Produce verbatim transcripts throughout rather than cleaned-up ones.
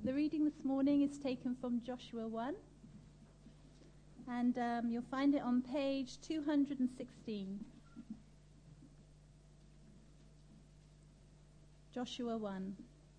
The reading this morning is taken from Joshua one, and um, you'll find it on page two hundred sixteen. Joshua one.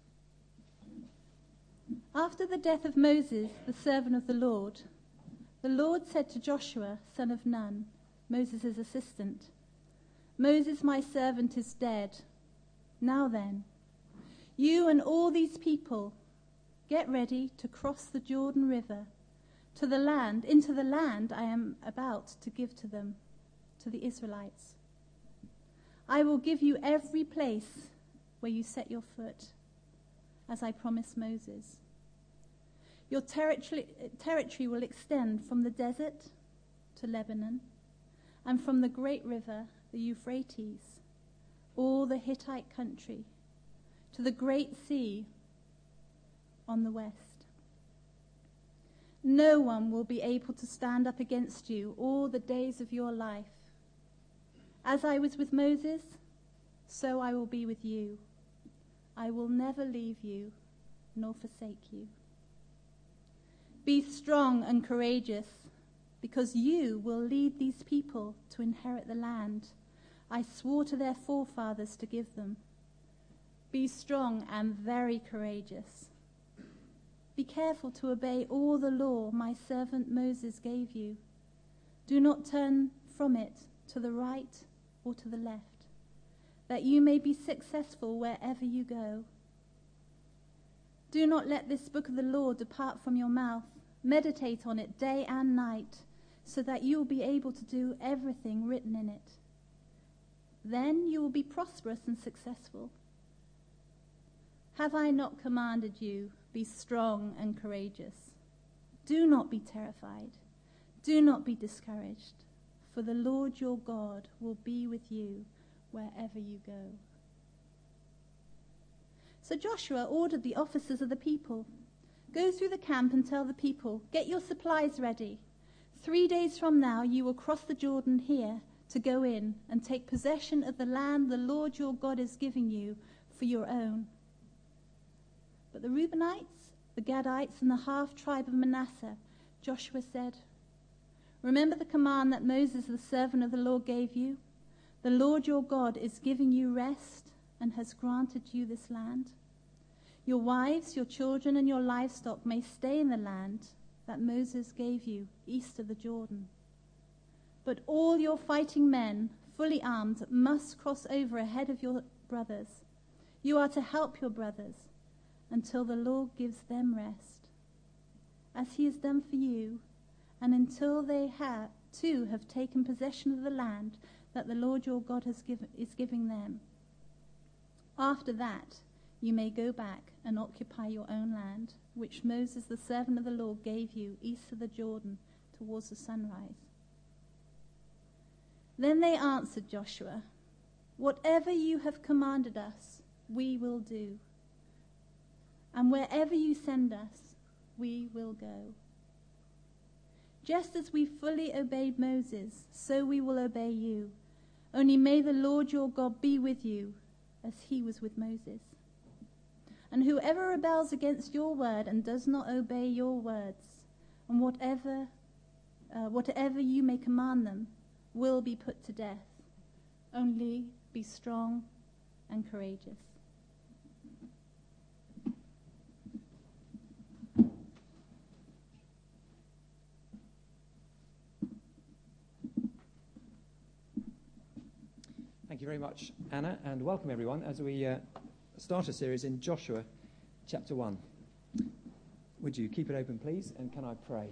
After the death of Moses, the servant of the Lord, the Lord said to Joshua, son of Nun, Moses' assistant, Moses, my servant, is dead. Now then, you and all these people, get ready to cross the Jordan River to the land, into the land I am about to give to them, to the Israelites. I will give you every place where you set your foot, as I promised Moses. Your territory, territory will extend from the desert to Lebanon, and from the great river, the Euphrates, all the Hittite country, to the great sea on the west. No one will be able to stand up against you all the days of your life. As I was with Moses, so I will be with you. I will never leave you nor forsake you. Be strong and courageous, because you will lead these people to inherit the land I swore to their forefathers to give them. Be strong and very courageous. Be careful to obey all the law my servant Moses gave you. Do not turn from it to the right or to the left, that you may be successful wherever you go. Do not let this book of the law depart from your mouth. Meditate on it day and night, so that you will be able to do everything written in it. Then you will be prosperous and successful. Have I not commanded you, be strong and courageous? Do not be terrified. Do not be discouraged, for the Lord your God will be with you wherever you go. So Joshua ordered the officers of the people, go through the camp and tell the people, get your supplies ready. Three days from now you will cross the Jordan here to go in and take possession of the land the Lord your God is giving you for your own. But the Reubenites, the Gadites, and the half-tribe of Manasseh, Joshua said, remember the command that Moses, the servant of the Lord, gave you? The Lord your God is giving you rest and has granted you this land. Your wives, your children, and your livestock may stay in the land that Moses gave you east of the Jordan. But all your fighting men, fully armed, must cross over ahead of your brothers. You are to help your brothers until the Lord gives them rest, as he has done for you, and until they have, too have taken possession of the land that the Lord your God has given, is giving them. After that, you may go back and occupy your own land, which Moses, the servant of the Lord, gave you east of the Jordan towards the sunrise. Then they answered Joshua, whatever you have commanded us, we will do. And wherever you send us, we will go. Just as we fully obeyed Moses, so we will obey you. Only may the Lord your God be with you, as he was with Moses. And whoever rebels against your word and does not obey your words, and whatever, uh, whatever you may command them, will be put to death. Only be strong and courageous. Thank you very much, Anna, and welcome everyone as we uh, start a series in Joshua chapter one. Would you keep it open, please, and can I pray?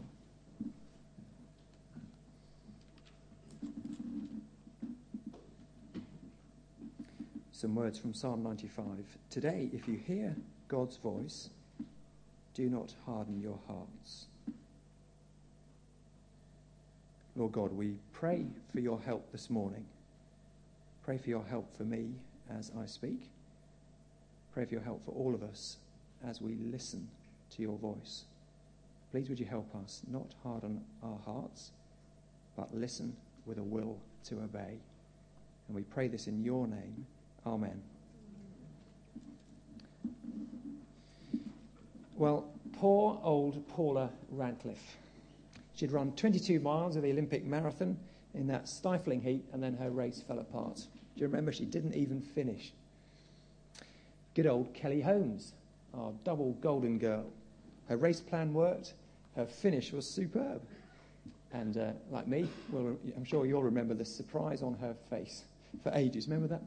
Some words from Psalm ninety-five. Today, if you hear God's voice, do not harden your hearts. Lord God, we pray for your help this morning. Pray for your help for me as I speak. Pray for your help for all of us as we listen to your voice. Please would you help us not harden our hearts, but listen with a will to obey. And we pray this in your name. Amen. Well, poor old Paula Radcliffe. She'd run twenty-two miles of the Olympic marathon in that stifling heat, and then her race fell apart. Do you remember? She didn't even finish. Good old Kelly Holmes, our double golden girl. Her race plan worked. Her finish was superb. And uh, like me, well, I'm sure you'll remember the surprise on her face for ages. Remember that?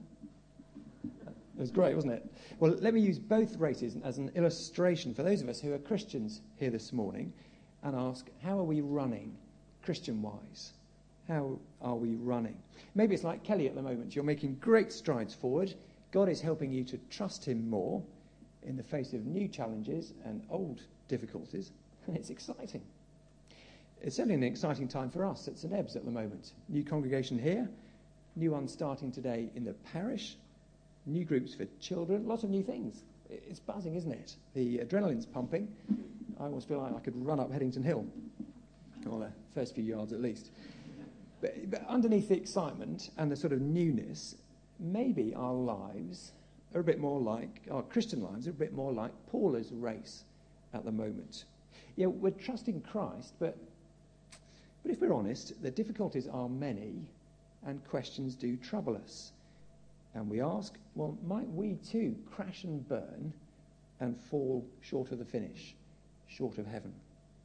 It was great, wasn't it? Well, let me use both races as an illustration for those of us who are Christians here this morning and ask, how are we running Christian-wise? How are we running? Maybe it's like Kelly at the moment. You're making great strides forward. God is helping you to trust him more in the face of new challenges and old difficulties, and it's exciting. It's certainly an exciting time for us at St Ebbs at the moment. New congregation here, new one starting today in the parish, new groups for children, lots of new things. It's buzzing, isn't it? The adrenaline's pumping. I almost feel like I could run up Headington Hill, or the first few yards at least. But, but underneath the excitement and the sort of newness, maybe our lives are a bit more like, our Christian lives are a bit more like Paula's race at the moment. Yeah, we're trusting Christ, but but if we're honest, the difficulties are many and questions do trouble us. And we ask, well, might we too crash and burn and fall short of the finish, short of heaven?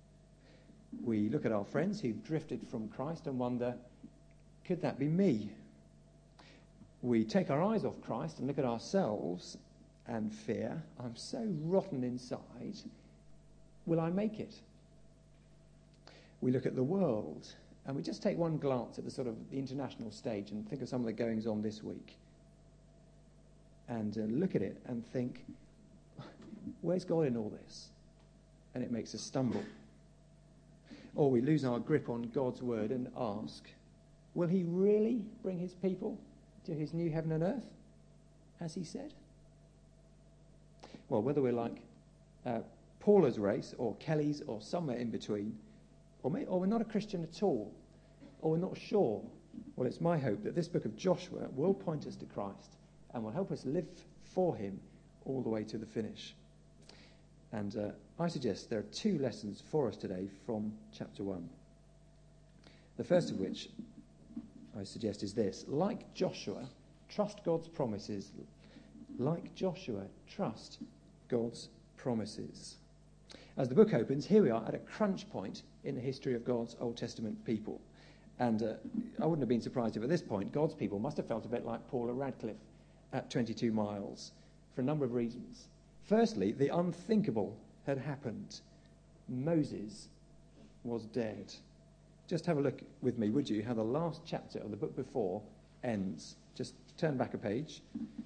We look at our friends who've drifted from Christ and wonder, could that be me? We take our eyes off Christ and look at ourselves and fear, I'm so rotten inside, will I make it? We look at the world and we just take one glance at the sort of the international stage and think of some of the goings on this week and uh, look at it and think, where's God in all this? And it makes us stumble. Or we lose our grip on God's word and ask, will he really bring his people to his new heaven and earth, as he said? Well, whether we're like uh, Paula's race or Kelly's or somewhere in between, or, may, or we're not a Christian at all, or we're not sure, well, it's my hope that this book of Joshua will point us to Christ and will help us live for him all the way to the finish. And uh, I suggest there are two lessons for us today from chapter one. The first of which I suggest is this: like Joshua, trust God's promises. Like Joshua, trust God's promises. As the book opens, here we are at a crunch point in the history of God's Old Testament people. And uh, I wouldn't have been surprised if at this point God's people must have felt a bit like Paula Radcliffe at twenty-two miles for a number of reasons. Firstly, the unthinkable had happened. Moses was dead. Just have a look with me, would you, how the last chapter of the book before ends. Just turn back a page.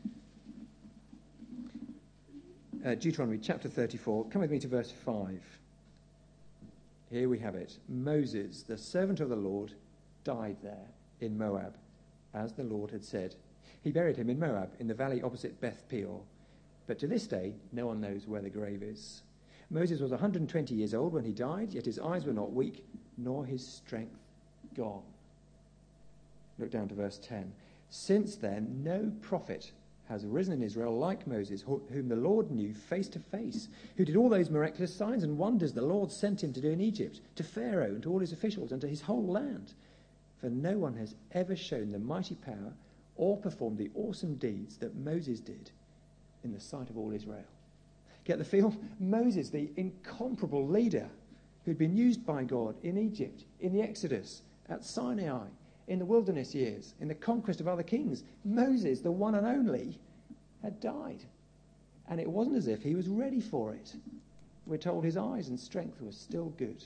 Uh, Deuteronomy chapter thirty-four. Come with me to verse five. Here we have it. Moses, the servant of the Lord, died there in Moab, as the Lord had said. He buried him in Moab, in the valley opposite Beth Peor. But to this day, no one knows where the grave is. Moses was one hundred twenty years old when he died, yet his eyes were not weak, nor his strength gone. Look down to verse ten. Since then, no prophet has arisen in Israel like Moses, whom the Lord knew face to face, who did all those miraculous signs and wonders the Lord sent him to do in Egypt, to Pharaoh and to all his officials and to his whole land. For no one has ever shown the mighty power or performed the awesome deeds that Moses did in the sight of all Israel. Get the feel? Moses, the incomparable leader who'd been used by God in Egypt, in the Exodus, at Sinai, in the wilderness years, in the conquest of other kings. Moses, the one and only, had died. And it wasn't as if he was ready for it. We're told his eyes and strength were still good.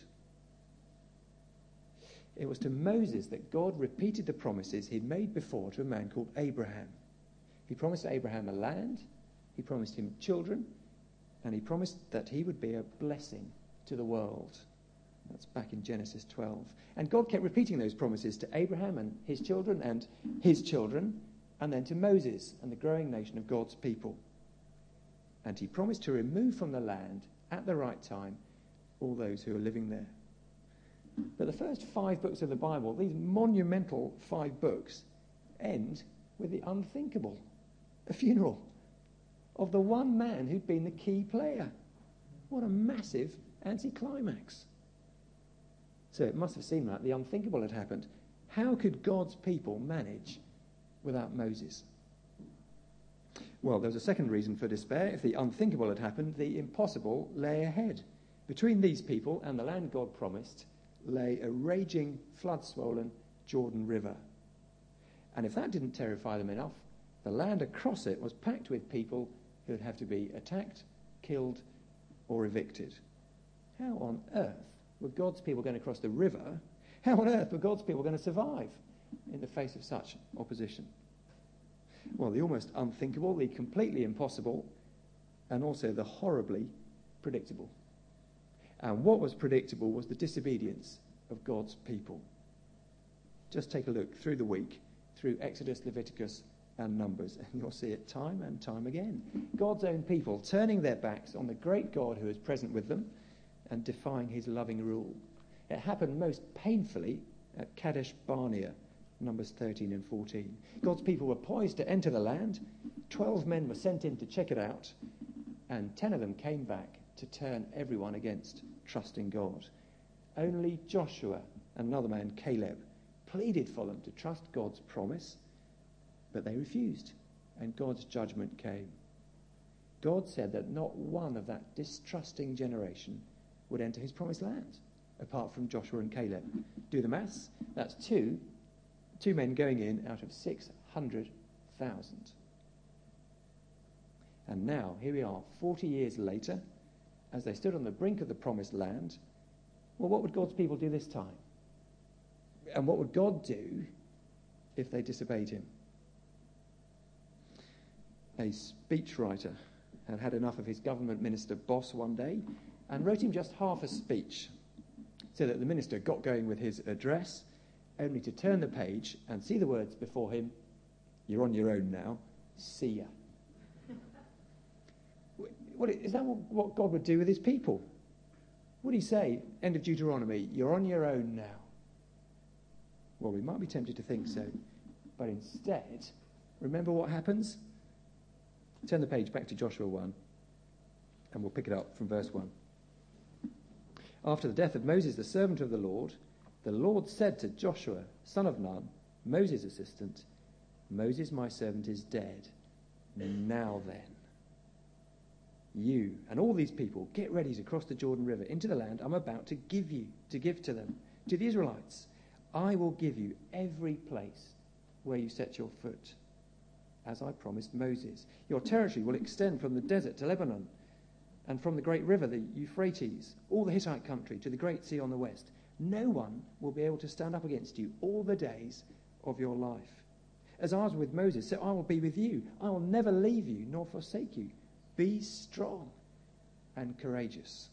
It was to Moses that God repeated the promises he'd made before to a man called Abraham. He promised Abraham a land, he promised him children, and he promised that he would be a blessing to the world. That's back in Genesis twelve. And God kept repeating those promises to Abraham and his children and his children, and then to Moses and the growing nation of God's people. And he promised to remove from the land at the right time all those who are living there. But the first five books of the Bible, these monumental five books, end with the unthinkable, a funeral of the one man who'd been the key player. What a a massive anticlimax. So it must have seemed like the unthinkable had happened. How could God's people manage without Moses? Well, there was a second reason for despair. If the unthinkable had happened, the impossible lay ahead. Between these people and the land God promised lay a raging, flood-swollen Jordan River. And if that didn't terrify them enough, the land across it was packed with people who would have to be attacked, killed, or evicted. How on earth were God's people going to cross the river? How on earth were God's people going to survive in the face of such opposition? Well, the almost unthinkable, the completely impossible, and also the horribly predictable. And what was predictable was the disobedience of God's people. Just take a look through the week, through Exodus, Leviticus, and Numbers, and you'll see it time and time again. God's own people turning their backs on the great God who is present with them and defying his loving rule. It happened most painfully at Kadesh Barnea, Numbers thirteen and fourteen. God's people were poised to enter the land. Twelve men were sent in to check it out, and ten of them came back to turn everyone against trusting God. Only Joshua and another man, Caleb, pleaded for them to trust God's promise, but they refused, and God's judgment came. God said that not one of that distrusting generation would enter his promised land, apart from Joshua and Caleb. Do the maths. That's two, two men going in out of six hundred thousand. And now, here we are, forty years later, as they stood on the brink of the promised land. Well, what would God's people do this time? And what would God do if they disobeyed him? A speechwriter had had enough of his government minister boss one day and wrote him just half a speech, so that the minister got going with his address, only to turn the page and see the words before him, "You're on your own now, see ya." What, is that what God would do with his people? Would he say, end of Deuteronomy, "You're on your own now"? Well, we might be tempted to think so, but instead, remember what happens? Turn the page back to Joshua one, and we'll pick it up from verse one. After the death of Moses, the servant of the Lord, the Lord said to Joshua, son of Nun, Moses' assistant, "Moses, my servant, is dead. Now then, you and all these people get ready to cross the Jordan River into the land I'm about to give you, to give to them, to the Israelites. I will give you every place where you set your foot, as I promised Moses. Your territory will extend from the desert to Lebanon, and from the great river, the Euphrates, all the Hittite country, to the great sea on the west. No one will be able to stand up against you all the days of your life. As I was with Moses, so I will be with you. I will never leave you nor forsake you. Be strong and courageous."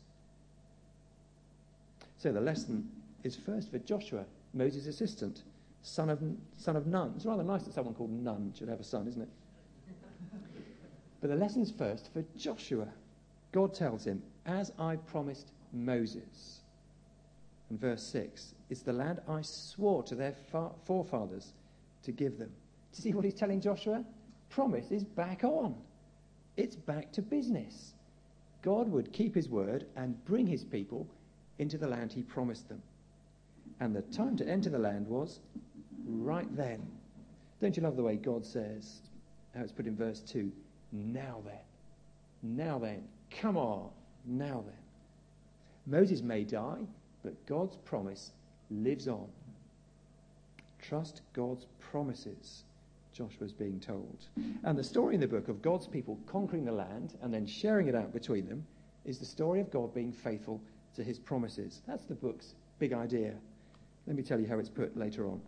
So the lesson is first for Joshua, Moses' assistant, son of son of Nun. It's rather nice that someone called Nun should have a son, isn't it? But the lesson's first for Joshua. God tells him, "As I promised Moses." And verse six, "It's the land I swore to their fa- forefathers to give them." Do you see what he's telling Joshua? Promise is back on. It's back to business. God would keep his word and bring his people into the land he promised them. And the time to enter the land was right then. Don't you love the way God says, how it's put in verse two, "Now then, now then, come on, now then." Moses may die, but God's promise lives on. Trust God's promises, Joshua's being told. And the story in the book of God's people conquering the land and then sharing it out between them is the story of God being faithful to his promises. That's the book's big idea. Let me tell you how it's put later on.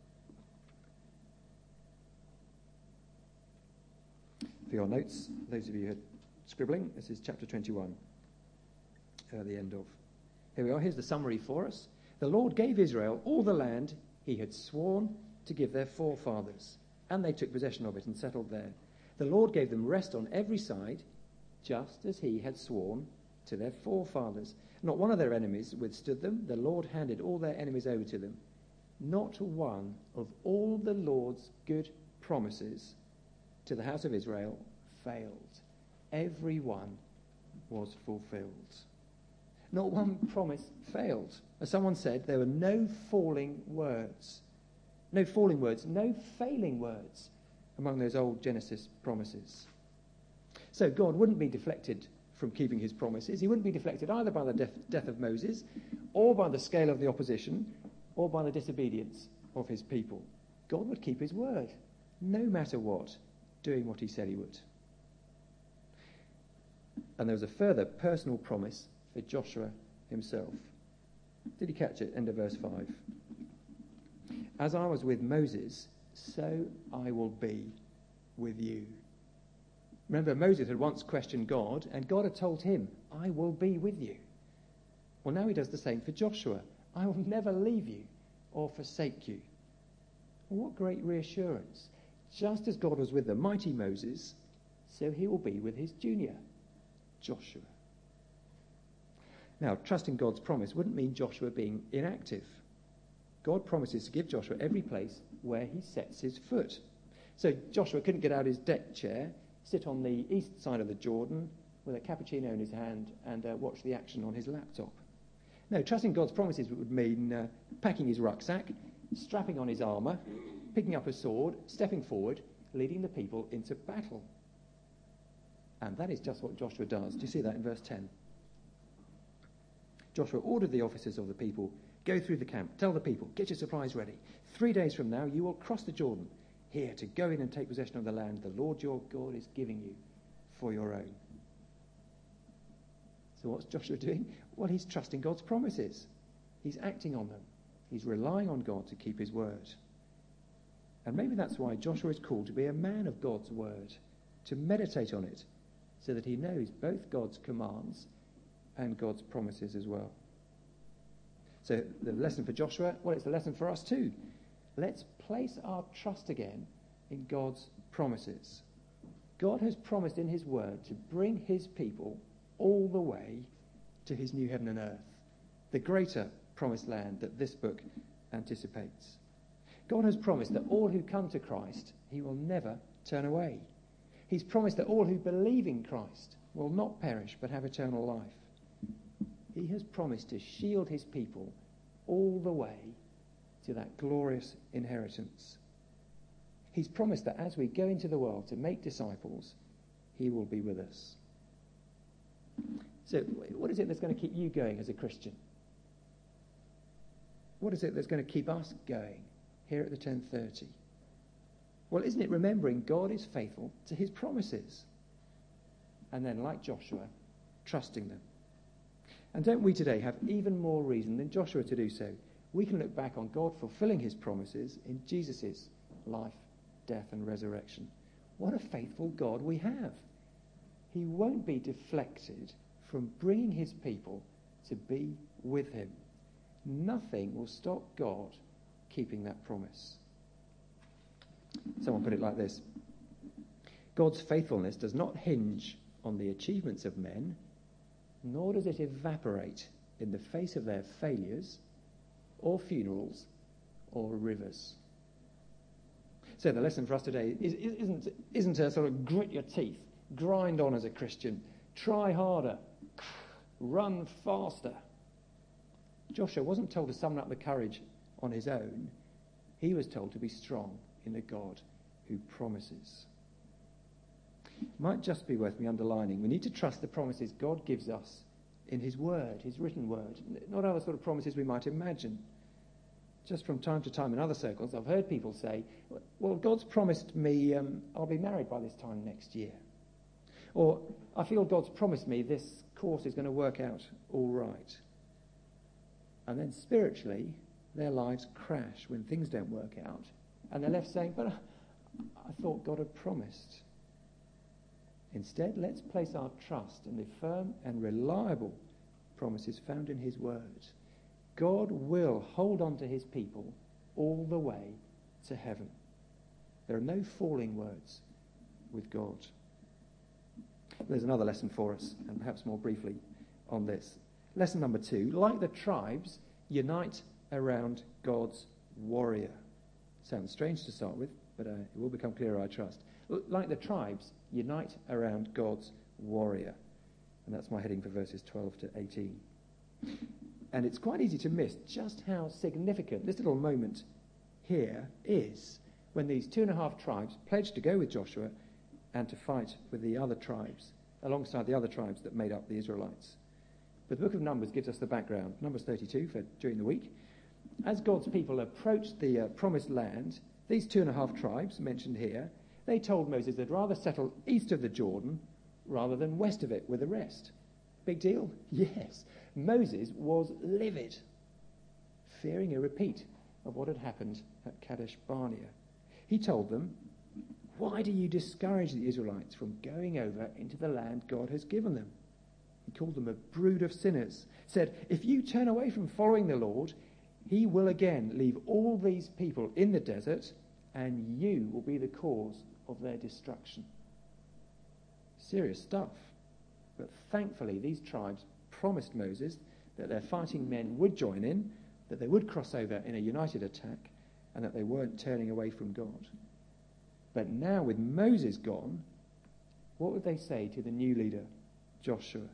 For your notes, those of you who are scribbling, this is chapter twenty-one, uh, the end of. Here we are. Here's the summary for us. The Lord gave Israel all the land he had sworn to give their forefathers, and they took possession of it and settled there. The Lord gave them rest on every side, just as he had sworn to their forefathers. Not one of their enemies withstood them. The Lord handed all their enemies over to them. Not one of all the Lord's good promises to the house of Israel failed. Every one was fulfilled. Not one promise failed. As someone said, there were no falling words. No falling words, no failing words among those old Genesis promises. So God wouldn't be deflected from keeping his promises. He wouldn't be deflected either by the death, death of Moses, or by the scale of the opposition, or by the disobedience of his people. God would keep his word, no matter what, doing what he said he would. And there was a further personal promise for Joshua himself. Did you catch it? End of verse five. As I was with Moses, so I will be with you. Remember, Moses had once questioned God, and God had told him, I will be with you. Well, now he does the same for Joshua. I will never leave you or forsake you. Well, what great reassurance. Just as God was with the mighty Moses, so he will be with his junior, Joshua. Now, trusting God's promise wouldn't mean Joshua being inactive. God promises to give Joshua every place where he sets his foot. So Joshua couldn't get out his deck chair, sit on the east side of the Jordan with a cappuccino in his hand and uh, watch the action on his laptop. No, trusting God's promises would mean uh, packing his rucksack, strapping on his armour, picking up a sword, stepping forward, leading the people into battle. And that is just what Joshua does. Do you see that in verse ten? Joshua ordered the officers of the people, go through the camp, tell the people, get your supplies ready. Three days from now you will cross the Jordan, here to go in and take possession of the land the Lord your God is giving you for your own. So what's Joshua doing? Well, he's trusting God's promises. He's acting on them. He's relying on God to keep his word. And maybe that's why Joshua is called to be a man of God's word, to meditate on it, so that he knows both God's commands and God's promises as well. So the lesson for Joshua, well, it's the lesson for us too. Let's place our trust again in God's promises. God has promised in his word to bring his people all the way to his new heaven and earth, the greater promised land that this book anticipates. God has promised that all who come to Christ, he will never turn away. He's promised that all who believe in Christ will not perish but have eternal life. He has promised to shield his people all the way to that glorious inheritance. He's promised that as we go into the world to make disciples, he will be with us. So what is it that's going to keep you going as a Christian? What is it that's going to keep us going here at the ten thirty? Well, isn't it remembering God is faithful to his promises? And then, like Joshua, trusting them. And don't we today have even more reason than Joshua to do so? We can look back on God fulfilling his promises in Jesus' life, death and resurrection. What a faithful God we have. He won't be deflected from bringing his people to be with him. Nothing will stop God keeping that promise. Someone put it like this: God's faithfulness does not hinge on the achievements of men, nor does it evaporate in the face of their failures or funerals or rivers. So the lesson for us today is, isn't, isn't a sort of grit your teeth, grind on as a Christian, try harder, run faster. Joshua wasn't told to summon up the courage on his own. He was told to be strong in the God who promises. Might just be worth me underlining, we need to trust the promises God gives us in his word, his written word, not other sort of promises we might imagine. Just from time to time in other circles, I've heard people say, well, God's promised me um, I'll be married by this time next year. Or, I feel God's promised me this course is going to work out all right. And then spiritually, their lives crash when things don't work out. And they're left saying, but I thought God had promised. Instead, let's place our trust in the firm and reliable promises found in his word. God will hold on to his people all the way to heaven. There are no falling words with God. There's another lesson for us, and perhaps more briefly on this. Lesson number two, like the tribes, unite around God's warrior. Sounds strange to start with, but uh, it will become clearer, I trust. Like the tribes, unite around God's warrior. And that's my heading for verses twelve to eighteen. And it's quite easy to miss just how significant this little moment here is when these two and a half tribes pledged to go with Joshua and to fight with the other tribes, alongside the other tribes that made up the Israelites. But the book of Numbers gives us the background. Numbers thirty-two for during the week. As God's people approached the uh, promised land, these two and a half tribes mentioned here, they told Moses they'd rather settle east of the Jordan rather than west of it with the rest. Big deal? Yes. Moses was livid, fearing a repeat of what had happened at Kadesh Barnea. He told them, "Why do you discourage the Israelites from going over into the land God has given them?" He called them a brood of sinners, said, "If you turn away from following the Lord, he will again leave all these people in the desert, and you will be the cause of their destruction." Serious stuff. But thankfully, these tribes promised Moses that their fighting men would join in, that they would cross over in a united attack, and that they weren't turning away from God. But now, with Moses gone, what would they say to the new leader, Joshua?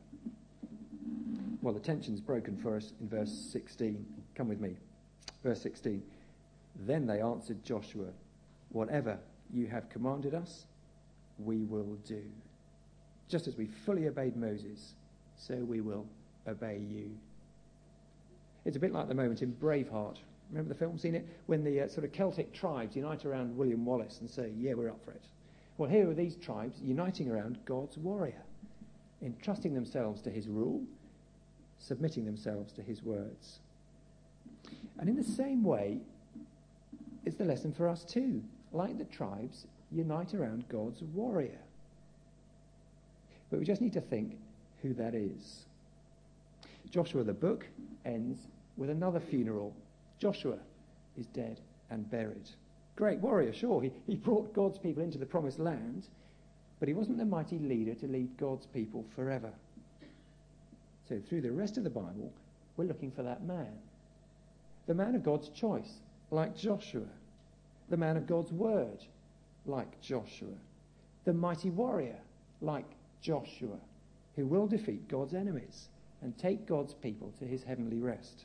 Well, the tension's broken for us in verse sixteen. Come with me. Verse sixteen. Then they answered Joshua, "Whatever you have commanded us, we will do. Just as we fully obeyed Moses, so we will obey you." It's a bit like the moment in Braveheart. Remember the film, seen it? When the uh, sort of Celtic tribes unite around William Wallace and say, "Yeah, we're up for it." Well, here are these tribes uniting around God's warrior, entrusting themselves to his rule, submitting themselves to his words. And in the same way, it's the lesson for us too. Like the tribes, unite around God's warrior. But we just need to think who that is. Joshua, the book, ends with another funeral. Joshua is dead and buried. Great warrior, sure. He, he brought God's people into the promised land, but he wasn't the mighty leader to lead God's people forever. So through the rest of the Bible, we're looking for that man. The man of God's choice, like Joshua. The man of God's word, like Joshua. The mighty warrior, like Joshua, who will defeat God's enemies and take God's people to his heavenly rest.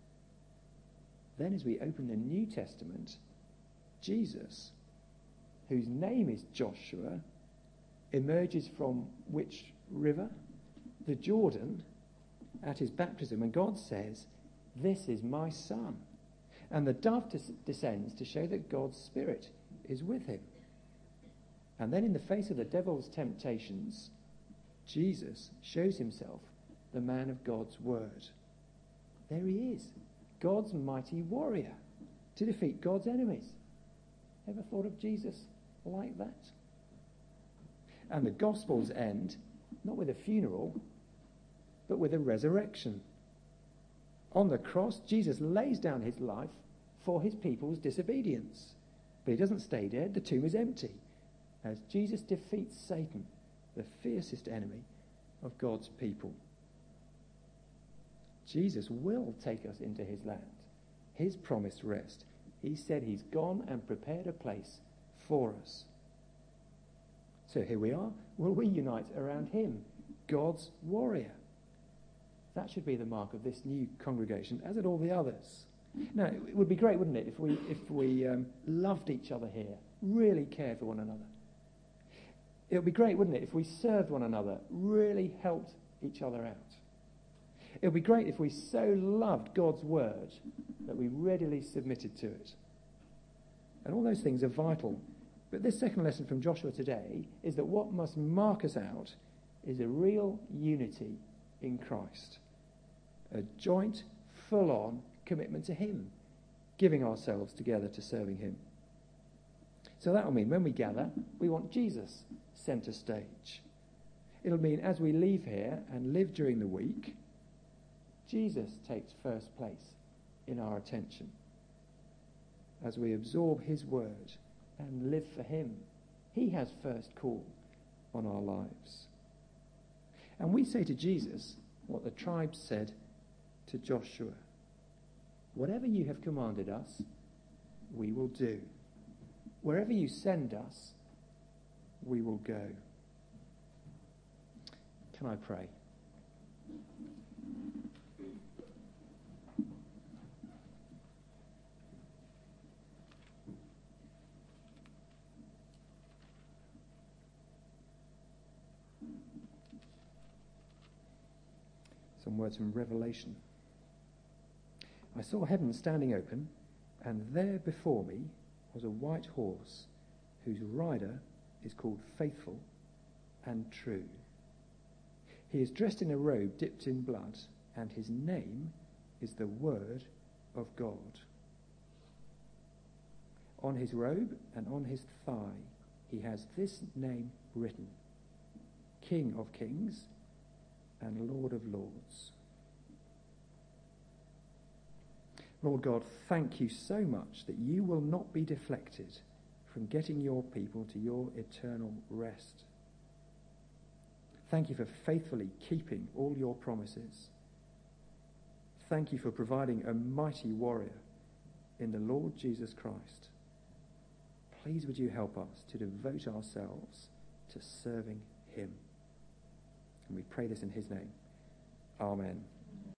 Then as we open the New Testament, Jesus, whose name is Joshua, emerges from which river? The Jordan, at his baptism, and God says, "This is my son." And the dove des- descends to show that God's Spirit is with him. And then in the face of the devil's temptations, Jesus shows himself the man of God's word. There he is, God's mighty warrior to defeat God's enemies. Ever thought of Jesus like that? And the Gospels end not with a funeral, but with a resurrection. On the cross, Jesus lays down his life for his people's disobedience. But he doesn't stay dead. The tomb is empty as Jesus defeats Satan, the fiercest enemy of God's people. Jesus will take us into his land, his promised rest. He said he's gone and prepared a place for us. So here we are. Will we unite around him, God's warrior? That should be the mark of this new congregation, as at all the others. Now, it would be great, wouldn't it, if we if we um, loved each other here, really cared for one another. It would be great, wouldn't it, if we served one another, really helped each other out. It would be great if we so loved God's word that we readily submitted to it. And all those things are vital. But this second lesson from Joshua today is that what must mark us out is a real unity in Christ. A joint, full-on commitment to him, giving ourselves together to serving him. So that will mean when we gather, we want Jesus centre stage. It'll mean as we leave here and live during the week, Jesus takes first place in our attention. As we absorb his word and live for him, he has first call on our lives. And we say to Jesus what the tribes said to Joshua: "Whatever you have commanded us, we will do. Wherever you send us, we will go." Can I pray? Some words from Revelation. I saw heaven standing open, and there before me was a white horse, whose rider is called Faithful and True. He is dressed in a robe dipped in blood, and his name is the Word of God. On his robe and on his thigh he has this name written: King of Kings and Lord of Lords. Lord God, thank you so much that you will not be deflected from getting your people to your eternal rest. Thank you for faithfully keeping all your promises. Thank you for providing a mighty warrior in the Lord Jesus Christ. Please would you help us to devote ourselves to serving him. And we pray this in his name. Amen.